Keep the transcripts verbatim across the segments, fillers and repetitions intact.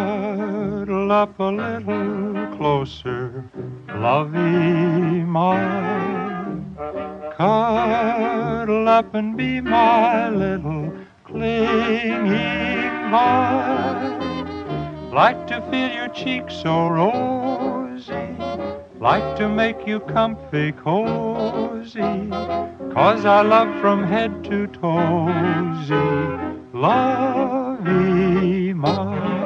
Cuddle up a little closer, lovey mine. Cuddle up and be my little clinging vine. Like to feel your cheeks so rosy, like to make you comfy cozy, 'cause I love from head to toesy, lovey mine.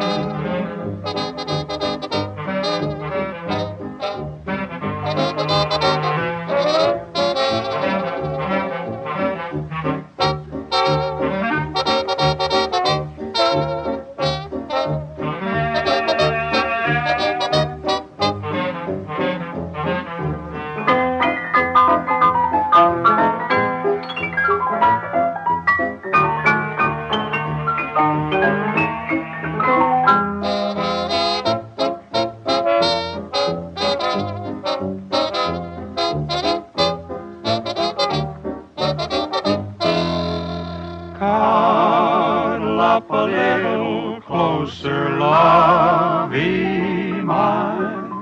Cuddle up a little closer, lovey mine.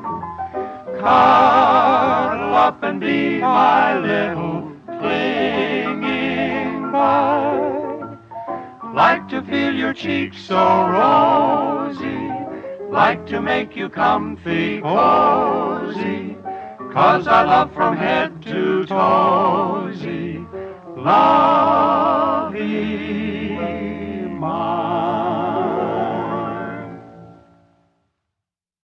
Cuddle up and be my little clinging vine. Like to feel your cheeks so rosy, like to make you comfy cozy, 'cause I love from head to toesy, love